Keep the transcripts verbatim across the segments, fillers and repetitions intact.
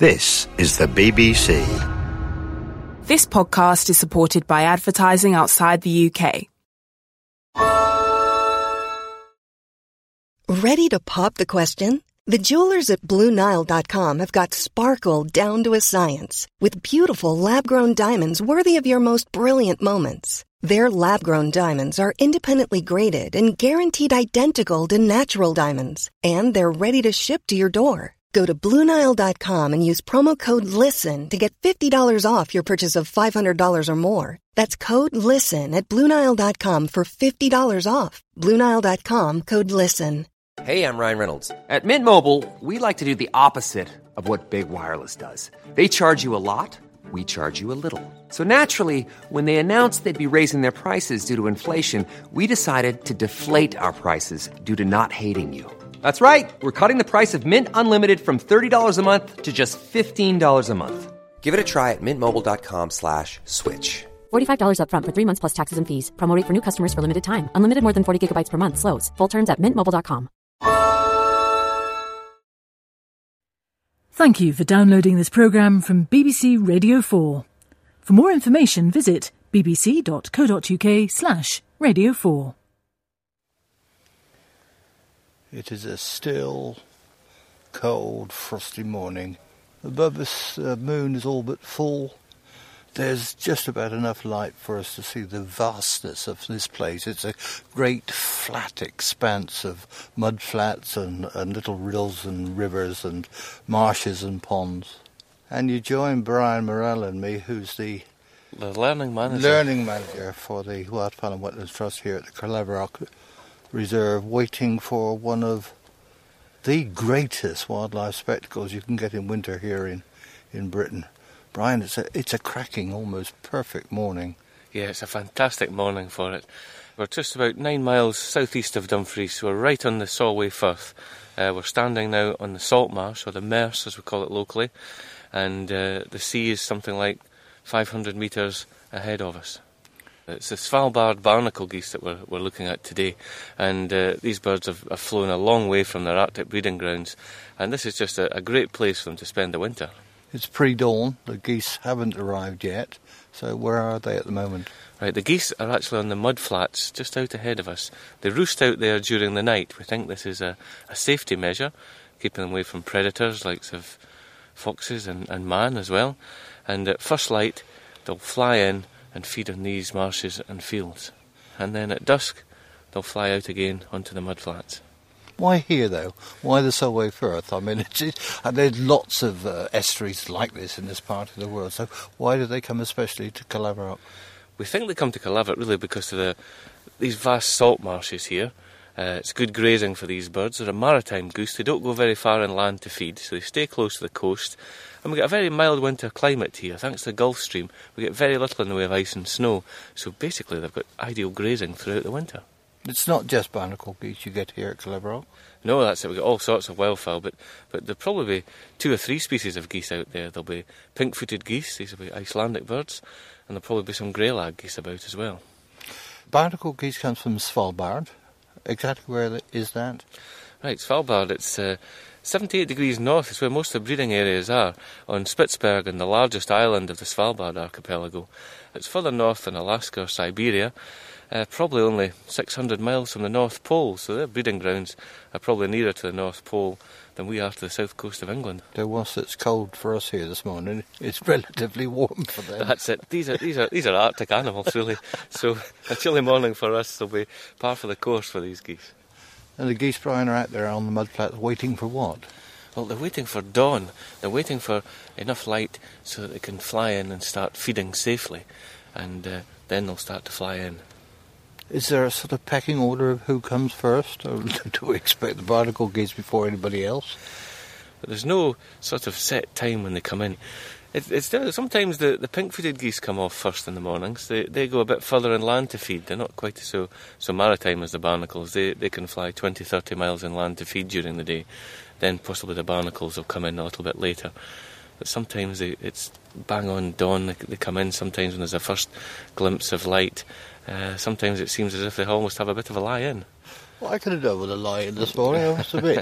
This is the B B C. This podcast is supported by advertising outside the U K. Ready to pop the question? The jewelers at Blue Nile dot com have got sparkle down to a science with beautiful lab-grown diamonds worthy of your most brilliant moments. Their lab-grown diamonds are independently graded and guaranteed identical to natural diamonds, and they're ready to ship to your door. Go to Blue Nile dot com and use promo code LISTEN to get fifty dollars off your purchase of five hundred dollars or more. That's code LISTEN at Blue Nile dot com for fifty dollars off. Blue Nile dot com, code LISTEN. Hey, I'm Ryan Reynolds. At Mint Mobile, we like to do the opposite of what Big Wireless does. They charge you a lot, we charge you a little. So naturally, when they announced they'd be raising their prices due to inflation, we decided to deflate our prices due to not hating you. That's right. We're cutting the price of Mint Unlimited from thirty dollars a month to just fifteen dollars a month. Give it a try at mintmobile.com slash switch. forty-five dollars up front for three months plus taxes and fees. Promo rate for new customers for limited time. Unlimited more than forty gigabytes per month. Slows full terms at mint mobile dot com. Thank you for downloading this programme from B B C Radio four. For more information, visit bbc.co.uk slash radio four. It is a still, cold, frosty morning. Above us, the moon is all but full. There's just about enough light for us to see the vastness of this place. It's a great flat expanse of mud flats and, and little rills and rivers and marshes and ponds. And you join Brian Morell and me, who's the the learning manager, learning manager for the Wild Fell and Wetlands Trust here at the Carlaverock Reserve, waiting for one of the greatest wildlife spectacles you can get in winter here in, in Britain. Brian, it's a, it's a cracking, almost perfect morning. Yeah, it's a fantastic morning for it. We're just about nine miles southeast of Dumfries, so we're right on the Solway Firth. Uh, we're standing now on the Salt Marsh, or the Merse as we call it locally, and uh, the sea is something like five hundred metres ahead of us. It's the Svalbard barnacle geese that we're, we're looking at today, and uh, these birds have, have flown a long way from their Arctic breeding grounds, and this is just a, a great place for them to spend the winter. It's pre-dawn, the geese haven't arrived yet, so where are they at the moment? Right, the geese are actually on the mud flats just out ahead of us. They roost out there during the night. We think this is a, a safety measure, keeping them away from predators like of foxes and, and man as well, and at first light they'll fly in and feed on these marshes and fields. And then at dusk, they'll fly out again onto the mudflats. Why here, though? Why the Solway Firth? I mean, it's, it's, and there's lots of uh, estuaries like this in this part of the world, so why do they come especially to Carlaverock? We think they come to Carlaverock really because of the, these vast salt marshes here. Uh, it's good grazing for these birds. They're a maritime goose. They don't go very far inland to feed, so they stay close to the coast. And we get a very mild winter climate here. Thanks to the Gulf Stream, we get very little in the way of ice and snow. So basically they've got ideal grazing throughout the winter. It's not just barnacle geese you get here at Carlaverock? No, that's it. We get all sorts of wildfowl, but, but there'll probably be two or three species of geese out there. There'll be pink-footed geese, these will be Icelandic birds, and there'll probably be some greylag geese about as well. Barnacle geese comes from Svalbard. Exactly where is that? Right, Svalbard, it's uh, seventy-eight degrees north is where most of the breeding areas are, on Spitsbergen, the largest island of the Svalbard archipelago. It's further north than Alaska or Siberia, uh, probably only six hundred miles from the North Pole, so their breeding grounds are probably nearer to the North Pole than we are to the south coast of England. So whilst it's cold for us here this morning, it's relatively warm for them. That's it. These are these are these are Arctic animals, really. So a chilly morning for us will be par for the course for these geese. And the geese, Brian, are out there on the mudflats waiting for what? Well, they're waiting for dawn. They're waiting for enough light so that they can fly in and start feeding safely, and uh, then they'll start to fly in. Is there a sort of pecking order of who comes first, or do we expect the barnacle geese before anybody else? But there's no sort of set time when they come in. It, it's sometimes the, the pink-footed geese come off first in the mornings. They they go a bit further inland to feed. They're not quite so so maritime as the barnacles. They they can fly twenty, thirty miles inland to feed during the day. Then possibly the barnacles will come in a little bit later. But sometimes they, it's bang on dawn. They, they come in sometimes when there's a first glimpse of light. Uh, sometimes it seems as if they almost have a bit of a lie-in. Well, I could have done with a lie-in this morning, I must admit.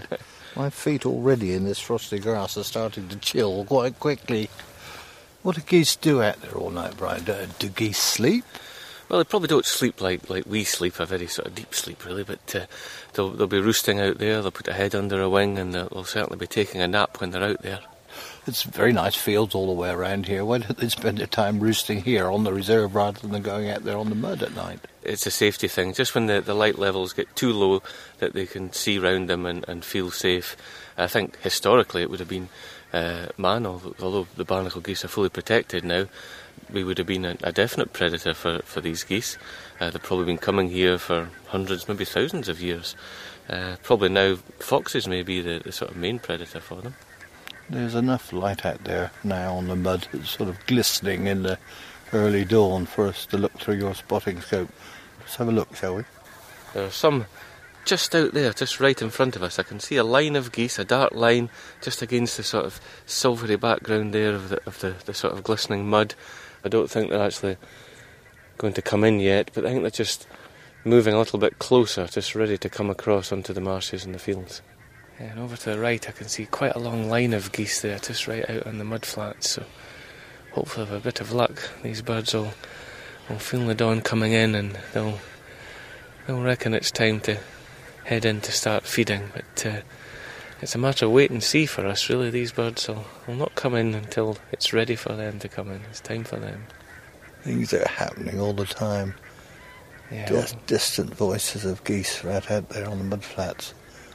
My feet already in this frosty grass are starting to chill quite quickly. What do geese do out there all night, Brian? Do, do geese sleep? Well, they probably don't sleep like, like we sleep, a very sort of deep sleep really, but uh, they'll, they'll be roosting out there, they'll put a head under a wing, and they'll, they'll certainly be taking a nap when they're out there. It's very nice fields all the way around here. Why don't they spend their time roosting here on the reserve rather than going out there on the mud at night? It's a safety thing. Just when the, the light levels get too low that they can see round them and, and feel safe. I think historically it would have been uh, man, although the barnacle geese are fully protected now, we would have been a, a definite predator for, for these geese. Uh, they've probably been coming here for hundreds, maybe thousands of years. Uh, probably now foxes may be the, the sort of main predator for them. There's enough light out there now on the mud. It's sort of glistening in the early dawn for us to look through your spotting scope. Let's have a look, shall we? There are some just out there, just right in front of us. I can see a line of geese, a dark line, just against the sort of silvery background there of the, of the, the sort of glistening mud. I don't think they're actually going to come in yet, but I think they're just moving a little bit closer, just ready to come across onto the marshes and the fields. And over to the right I can see quite a long line of geese there, just right out on the mud flats, so hopefully with a bit of luck these birds will, will feel the dawn coming in and they'll, they'll reckon it's time to head in to start feeding, but uh, it's a matter of wait and see for us really. These birds will, will not come in until it's ready for them to come in. It's time for them. Things are happening all the time. Yeah. Just distant voices of geese right out there on the mud flats.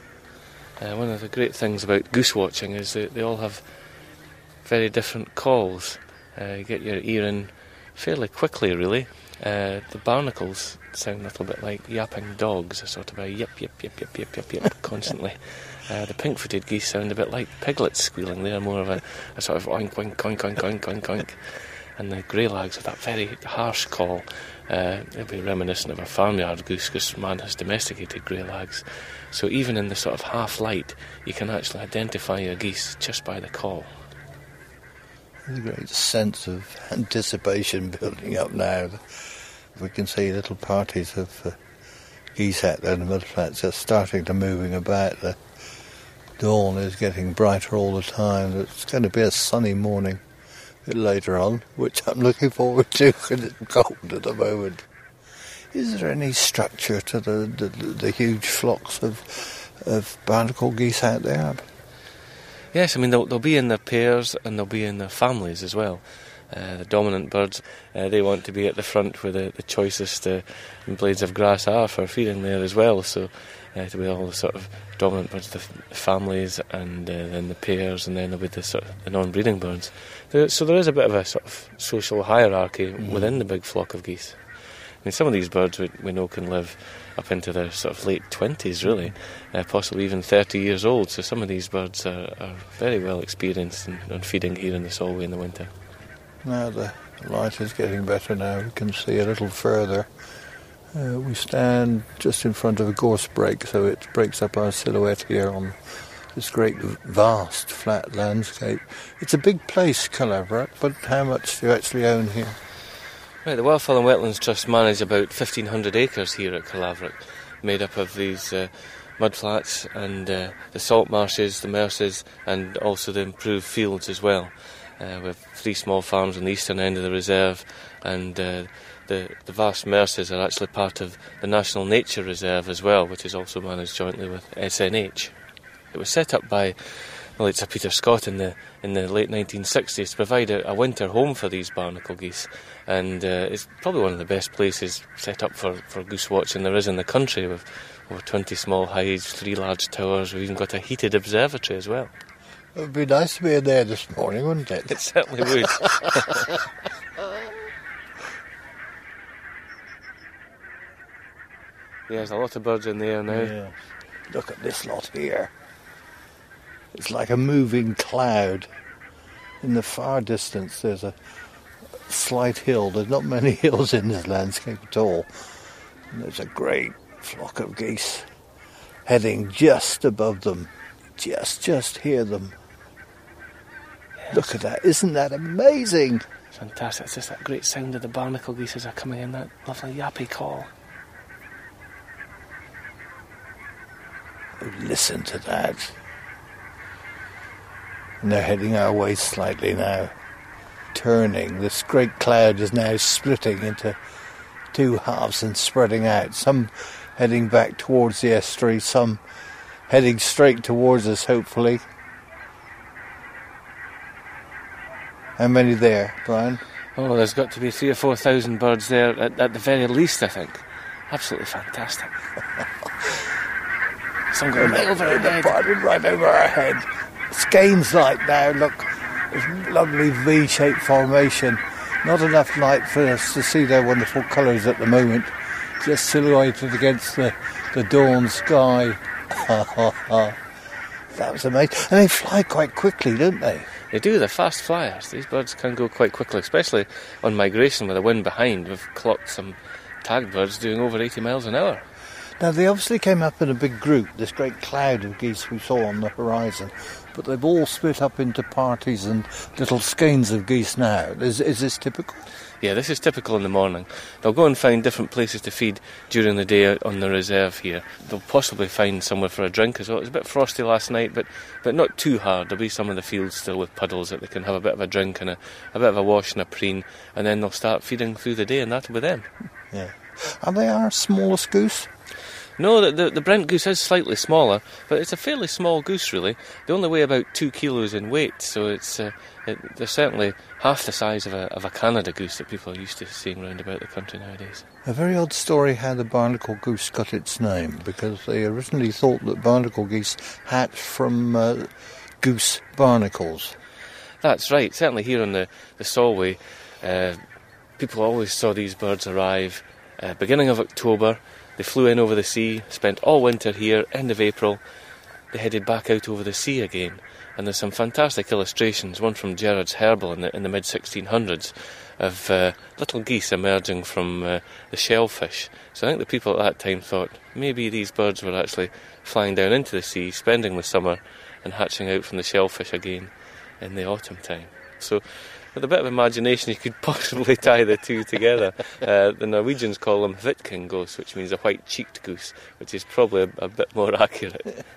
Uh, one of the great things about goose watching is that they all have very different calls. Uh, you get your ear in fairly quickly really. Uh, the barnacles sound a little bit like yapping dogs, a sort of a yip yip yip yip yip yip yip constantly. Uh, the pink-footed geese sound a bit like piglets squealing. They're more of a, a sort of oink oink oink oink oink oink oink. And the greylags have that very harsh call. Uh, they'll be reminiscent of a farmyard goose because man has domesticated greylags. So even in the sort of half light, you can actually identify your geese just by the call. There's a great sense of anticipation building up now. We can see little parties of uh, geese out there in the mudflats just starting to moving about. The dawn is getting brighter all the time. It's going to be a sunny morning a bit later on, which I'm looking forward to because it's cold at the moment. Is there any structure to the, the, the huge flocks of, of barnacle geese out there? Yes, I mean, they'll, they'll be in their pairs and they'll be in their families as well. Uh, the dominant birds, uh, they want to be at the front where the, the choicest uh, blades of grass are for feeding there as well. So uh, to be all the sort of dominant birds, the, f- the families, and uh, then the pairs, and then there'll be the sort of the non-breeding birds. There, so there is a bit of a sort of social hierarchy mm. within the big flock of geese. I mean, some of these birds we, we know can live up into their sort of late twenties, really, uh, possibly even thirty years old. So some of these birds are, are very well experienced in, in feeding here in the Solway in the winter. Now the light is getting better now. We can see a little further. Uh, we stand just in front of a gorse break, so it breaks up our silhouette here on this great, vast, flat landscape. It's a big place, Calaverack, but how much do you actually own here? Right, the Wildfowl and Wetlands Trust manage about fifteen hundred acres here at Calaverack, made up of these uh, mudflats and uh, the salt marshes, the merses, and also the improved fields as well. Uh, we have three small farms on the eastern end of the reserve, and uh, the, the vast merses are actually part of the National Nature Reserve as well, which is also managed jointly with S N H. It was set up by well, it's Sir Peter Scott in the in the late nineteen sixties to provide a, a winter home for these barnacle geese, and uh, it's probably one of the best places set up for, for goose watching there is in the country, with over twenty small hives, three large towers. We've even got a heated observatory as well. It would be nice to be in there this morning, wouldn't it? It certainly would. Yeah, there's a lot of birds in there now. Yeah. Look at this lot here. It's like a moving cloud. In the far distance there's a slight hill. There's not many hills in this landscape at all. And there's a great flock of geese heading just above them. Just, just hear them. Yes. Look at that. Isn't that amazing? Fantastic. It's just that great sound of the barnacle geese as they're coming in, that lovely yappy call. Oh, listen to that. And they're heading our way slightly now. Turning. This great cloud is now splitting into two halves and spreading out. Some heading back towards the estuary, some heading straight towards us, hopefully. How many there, Brian? Oh, there's got to be three or four thousand birds there at, at the very least, I think. Absolutely fantastic. Some going right over our head. Right over our head. Skeins light now, look. This lovely V-shaped formation. Not enough light for us to see their wonderful colours at the moment. Just silhouetted against the, the dawn sky. That was amazing. And they fly quite quickly, don't they? They do, they're fast flyers. These birds can go quite quickly, especially on migration with the wind behind. We've clocked some tag birds doing over eighty miles an hour. Now, they obviously came up in a big group, this great cloud of geese we saw on the horizon, but they've all split up into parties and little skeins of geese now. Is, is this typical? Yeah, this is typical in the morning. They'll go and find different places to feed during the day on the reserve here. They'll possibly find somewhere for a drink as well. It was a bit frosty last night, but, but not too hard. There'll be some of the fields still with puddles that they can have a bit of a drink and a, a bit of a wash and a preen, and then they'll start feeding through the day, and that'll be them. Yeah. And they are smallest goose? No, the, the, the Brent goose is slightly smaller, but it's a fairly small goose, really. They only weigh about two kilos in weight, so it's uh, it, they're certainly half the size of a, of a Canada goose that people are used to seeing round about the country nowadays. A very odd story how the barnacle goose got its name, because they originally thought that barnacle geese hatched from uh, goose barnacles. That's right. Certainly here on the, the Solway, uh, people always saw these birds arrive uh, beginning of October. They flew in over the sea, spent all winter here, end of April. They headed back out over the sea again. And there's some fantastic illustrations, one from Gerard's Herbal in the, in the mid sixteen hundreds, of uh, little geese emerging from uh, the shellfish. So I think the people at that time thought maybe these birds were actually flying down into the sea, spending the summer, and hatching out from the shellfish again in the autumn time. So with a bit of imagination, you could possibly tie the two together. Uh, the Norwegians call them Hvitkingos, which means a white-cheeked goose, which is probably a, a bit more accurate.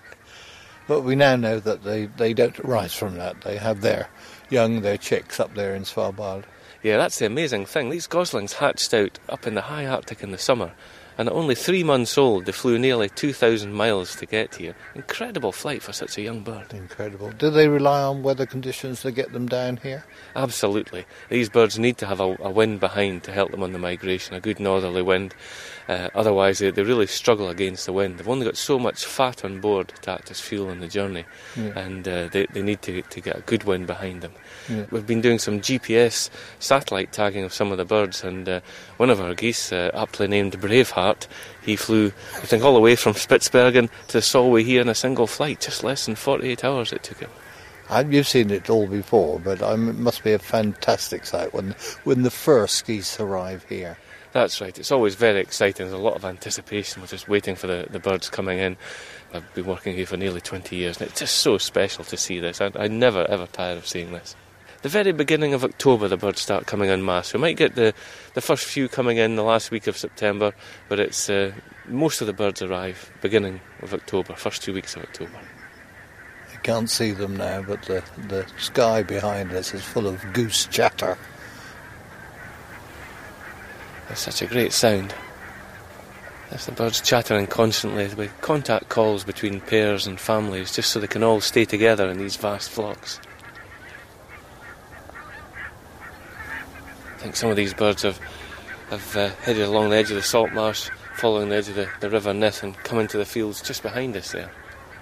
But we now know that they, they don't rise from that. They have their young, their chicks up there in Svalbard. Yeah, that's the amazing thing. These goslings hatched out up in the high Arctic in the summer, and at only three months old, they flew nearly two thousand miles to get here. Incredible flight for such a young bird. Incredible. Do they rely on weather conditions to get them down here? Absolutely. These birds need to have a, a wind behind to help them on the migration, a good northerly wind. Uh, otherwise, they, they really struggle against the wind. They've only got so much fat on board to act as fuel on the journey, yeah. and uh, they, they need to, to get a good wind behind them. Yeah. We've been doing some G P S satellite tagging of some of the birds, and uh, one of our geese, uh, aptly named Braveheart, he flew, I think, all the way from Spitsbergen to the Solway here in a single flight. Just less than forty-eight hours it took him. And you've seen it all before, but um, it must be a fantastic sight when when the first geese arrive here. That's right. It's always very exciting. There's a lot of anticipation. We're just waiting for the, the birds coming in. I've been working here for nearly twenty years, and it's just so special to see this. I, I never, ever tire of seeing this. The very beginning of October, the birds start coming en masse. We might get the, the first few coming in the last week of September, but it's uh, most of the birds arrive beginning of October, first two weeks of October. You can't see them now, but the, the sky behind us is full of goose chatter. It's such a great sound. There's the birds chattering constantly with contact calls between pairs and families, just so they can all stay together in these vast flocks. I think some of these birds have, have uh, headed along the edge of the salt marsh, following the edge of the, the River Nith, and come into the fields just behind us there.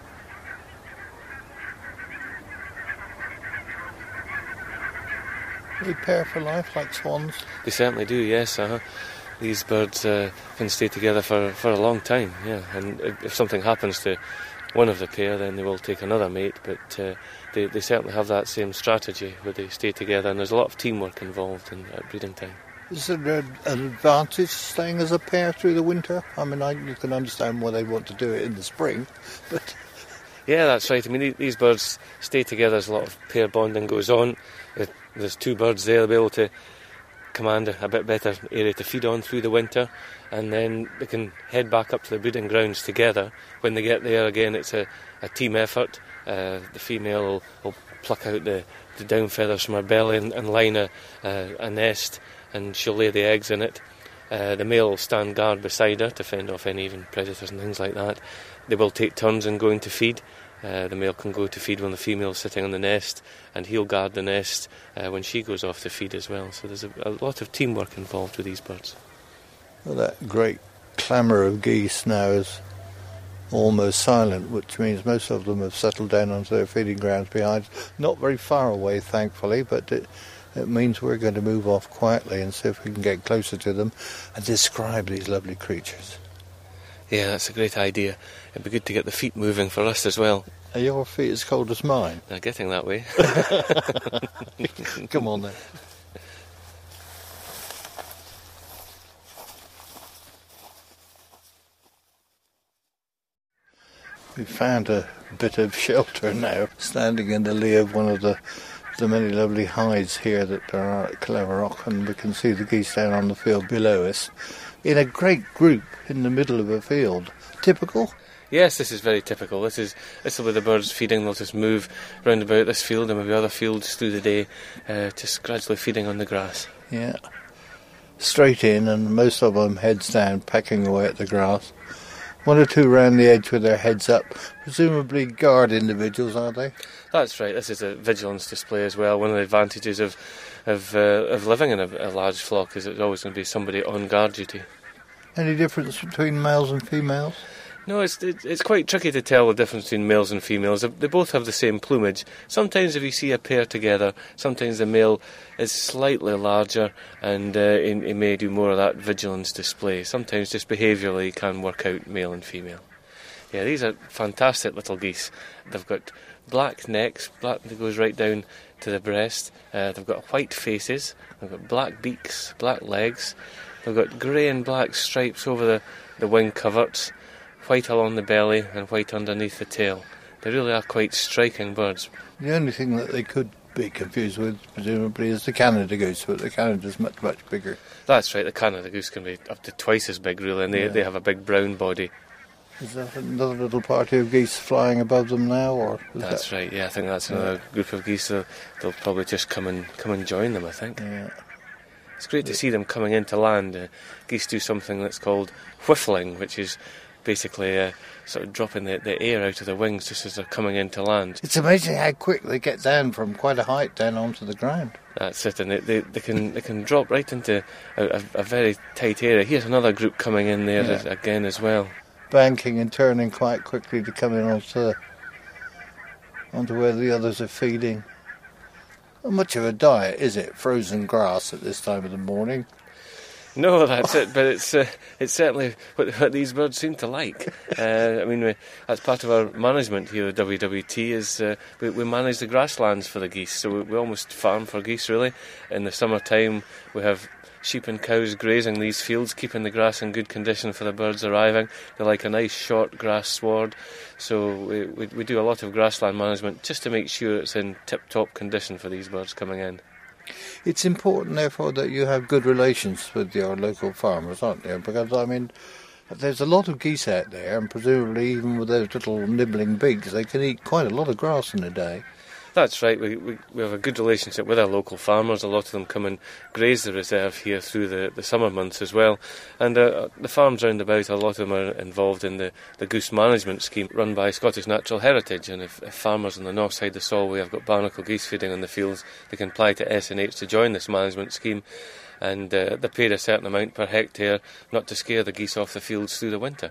They pair for life like swans? They certainly do, yes. Uh-huh. These birds uh, can stay together for, for a long time, yeah. And if something happens to one of the pair, then they will take another mate, but uh, they, they certainly have that same strategy where they stay together, and there's a lot of teamwork involved in, at breeding time. Is there an advantage staying as a pair through the winter? I mean, I, you can understand why they want to do it in the spring, but... Yeah, that's right. I mean, these birds stay together as a lot of pair bonding goes on. There's two birds there, they'll be able to command a, a bit better area to feed on through the winter, and then they can head back up to the breeding grounds together. When they get there, again, it's a, a team effort. Uh, the female will, will pluck out the, the down feathers from her belly and, and line a, uh, a nest, and she'll lay the eggs in it. Uh, the male will stand guard beside her to fend off any even predators and things like that. They will take turns in going to feed. Uh, the male can go to feed when the female is sitting on the nest, and he'll guard the nest uh, when she goes off to feed as well. So there's a, a lot of teamwork involved with these birds. Well, that great clamour of geese now is almost silent, which means most of them have settled down onto their feeding grounds behind. Not very far away, thankfully, but it, it means we're going to move off quietly and see if we can get closer to them and describe these lovely creatures. Yeah, that's a great idea. It'd be good to get the feet moving for us as well. Are your feet as cold as mine? They're getting that way. Come on then. We found a bit of shelter now, standing in the lee of one of the the many lovely hides here that there are at Cleverock, and we can see the geese down on the field below us, in a great group in the middle of a field. Typical? Yes, this is very typical. This is this is where the birds feeding. They'll just move round about this field and maybe other fields through the day, uh, just gradually feeding on the grass. Yeah. Straight in, and most of them heads down, pecking away at the grass. One or two round the edge with their heads up. Presumably guard individuals, are they? That's right. This is a vigilance display as well. One of the advantages of of, uh, of living in a, a large flock is there's always going to be somebody on guard duty. Any difference between males and females? No, it's it's quite tricky to tell the difference between males and females. They both have the same plumage. Sometimes if you see a pair together, sometimes the male is slightly larger and uh, he, he may do more of that vigilance display. Sometimes just behaviourally you can work out male and female. Yeah, these are fantastic little geese. They've got black necks, black that goes right down to the breast. Uh, they've got white faces. They've got black beaks, black legs. They've got grey and black stripes over the, the wing coverts, white along the belly and white underneath the tail. They really are quite striking birds. The only thing that they could be confused with, presumably, is the Canada goose, but the Canada's much, much bigger. That's right, the Canada goose can be up to twice as big, really, and they, yeah. they have a big brown body. Is that another little party of geese flying above them now? Or That's that... right, yeah, I think that's another yeah. group of geese. They'll, they'll probably just come and come and join them, I think. Yeah. It's great to see them coming into land. Uh, geese do something that's called whiffling, which is basically uh, sort of dropping the, the air out of their wings just as they're coming into land. It's amazing how quick they get down from quite a height down onto the ground. That's it, and they, they, they can they can drop right into a, a, a very tight area. Here's another group coming in there yeah. again as well. Banking and turning quite quickly to come in onto, onto where the others are feeding. Not much of a diet, is it? Frozen grass at this time of the morning. No, that's it, but it's uh, it's certainly what, what these birds seem to like. Uh, I mean, we, that's part of our management here at W W T, is uh, we, we manage the grasslands for the geese, so we, we almost farm for geese, really. In the summertime, we have sheep and cows grazing these fields, keeping the grass in good condition for the birds arriving. They like a nice short grass sward, so we, we, we do a lot of grassland management just to make sure it's in tip-top condition for these birds coming in. It's important, therefore, that you have good relations with your local farmers, aren't there? Because, I mean, there's a lot of geese out there, and presumably even with those little nibbling beaks, they can eat quite a lot of grass in a day. That's right. We, we we have a good relationship with our local farmers. A lot of them come and graze the reserve here through the, the summer months as well. And uh, the farms round about, a lot of them are involved in the, the goose management scheme run by Scottish Natural Heritage. And if, if farmers on the north side of the Solway have got barnacle geese feeding on the fields, they can apply to S N H to join this management scheme. And uh, they pay a certain amount per hectare not to scare the geese off the fields through the winter.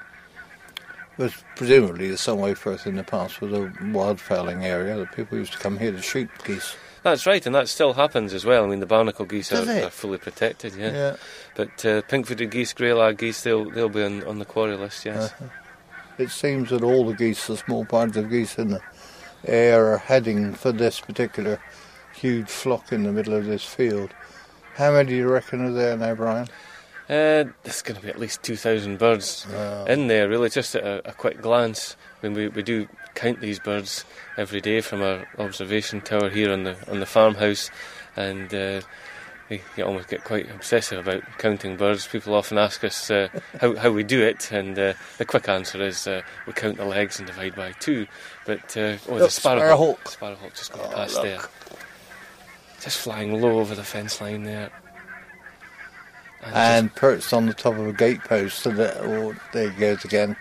But presumably there's some way further in the past with a wildfowling area that people used to come here to shoot geese. That's right, and that still happens as well. I mean, the barnacle geese are, are fully protected, yeah. yeah. But uh, pink-footed geese, grey-lag geese, they'll they'll be on, on the quarry list, yes. Uh-huh. It seems that all the geese, the small parts of geese in the air, are heading for this particular huge flock in the middle of this field. How many do you reckon are there now, Brian? Uh, there's going to be at least two thousand birds wow. in there, really, just at a, a quick glance. I mean, we, we do count these birds every day from our observation tower here on the on the farmhouse, and uh, you, you almost get quite obsessive about counting birds. People often ask us uh, how, how we do it, and uh, the quick answer is uh, we count the legs and divide by two. But uh, oh, the sparrowhawk, sparrowhawk just going oh, past look. there, just flying low over the fence line there, and, and perched on the top of a gatepost. So that oh, there he goes again.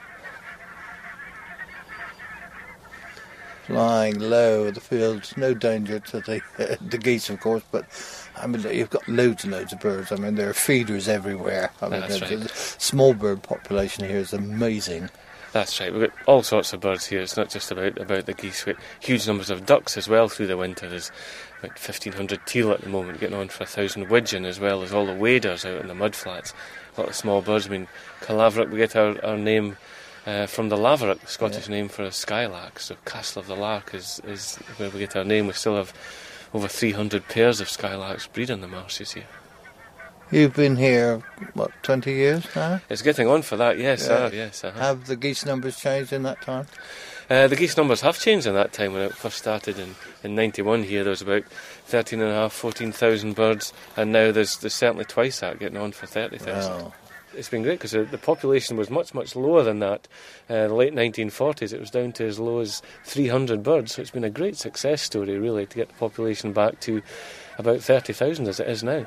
Flying low over the fields, no danger to the uh, the geese, of course, but I mean you've got loads and loads of birds. I mean there are feeders everywhere. I mean, That's the, right. the small bird population here is amazing. That's right. We've got all sorts of birds here. It's not just about, about the geese. We've got huge numbers of ducks as well through the winter. There's about fifteen hundred teal at the moment, getting on for a thousand widgeon, as well as all the waders out in the mudflats. A lot of small birds. I mean, Calaverick, we get our, our name Uh, from the Laverick, the Scottish yeah. name for a skylark. So Castle of the Lark is, is where we get our name. We still have over three hundred pairs of skylarks breed on the marshes here. You've been here, what, twenty years now? It's getting on for that, yes. Yeah. Uh, yes uh-huh. Have the geese numbers changed in that time? Uh, the geese numbers have changed in that time. When it first started in, in ninety-one here, there was about thirteen and a half, fourteen thousand birds, and now there's, there's certainly twice that, getting on for thirty thousand. Wow. It's been great because the population was much, much lower than that. Uh, the late nineteen forties, it was down to as low as three hundred birds. So it's been a great success story, really, to get the population back to about thirty thousand as it is now.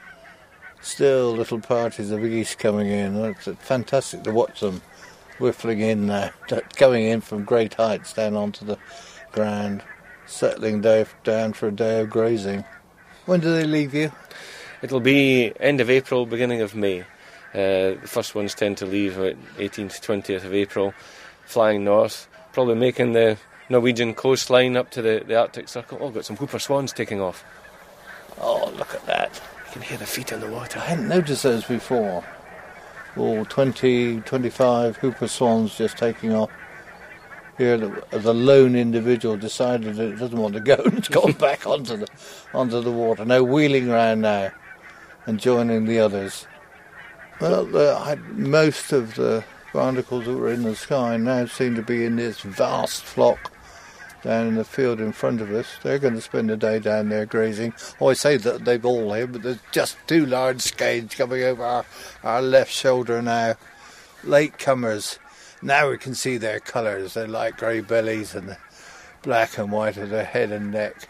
Still little parties of geese coming in. It's fantastic to watch them whiffling in now, going in from great heights down onto the ground, settling down for a day of grazing. When do they leave you? It'll be end of April, beginning of May. Uh, the first ones tend to leave about eighteenth to twentieth of April, flying north, probably making the Norwegian coastline up to the, the Arctic Circle. Oh, got some whooper swans taking off. Oh, look at that. You can hear the feet in the water. I hadn't noticed those before. Oh, twenty, twenty-five whooper swans just taking off. Here, the, the lone individual decided that it doesn't want to go and it's gone back onto the, onto the water. Now wheeling round now and joining the others. Well, the, I, most of the barnacles that were in the sky now seem to be in this vast flock down in the field in front of us. They're going to spend the day down there grazing. Oh, I say that they've all here, but there's just two large scades coming over our, our left shoulder now. Latecomers. Now we can see their colours. They're light grey bellies and the black and white of their head and neck.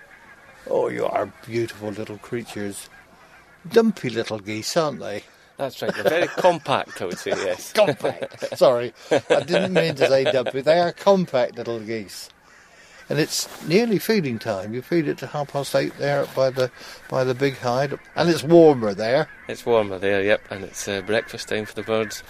Oh, you are beautiful little creatures. Dumpy little geese, aren't they? That's right, they're very compact, I would say, yes. Compact, sorry. I didn't mean to say dumpy. They are compact little geese. And it's nearly feeding time. You feed it to half past eight there by the by the big hide. And it's warmer there. It's warmer there, yep, and it's uh, breakfast time for the birds.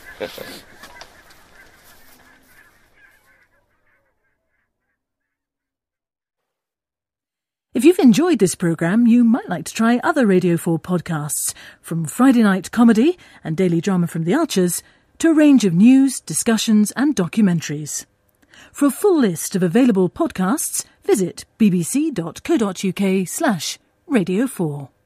If you've enjoyed this programme, you might like to try other Radio four podcasts, from Friday Night Comedy and daily drama from The Archers to a range of news, discussions and documentaries. For a full list of available podcasts, visit bbc.co.uk slash Radio four.